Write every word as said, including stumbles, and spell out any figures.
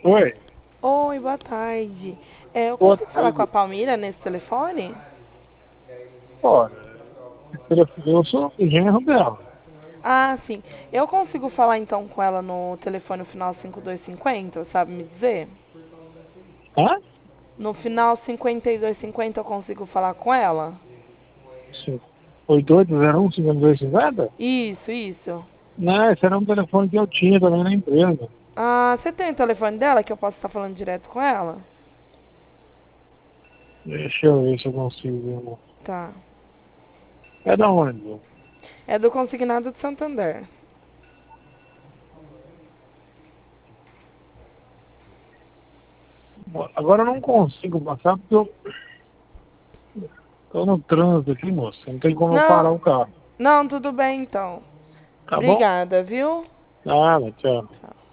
Oi, Oi, boa tarde. É, eu boa consigo falar com a tarde. Palmira nesse telefone? Olha, eu sou o genro dela. Ah, sim. Eu consigo falar então com ela no telefone final cinco dois cinco zero, sabe me dizer? Hã? No final cinquenta e dois cinquenta eu consigo falar com ela? Sim. oito oito zero um cinco dois cinco zero? Isso, isso. Não, esse era um telefone que eu tinha também na empresa. Ah, você tem o telefone dela que eu posso estar falando direto com ela? Deixa eu ver se eu consigo ver, amor. Tá. É da onde? É do Consignado de Santander. Agora eu não consigo passar porque eu tô no trânsito aqui, moço. Não tem como eu parar Não, o carro. não, tudo bem então. Tá bom? Obrigada, viu? Nada, tchau. Tchau.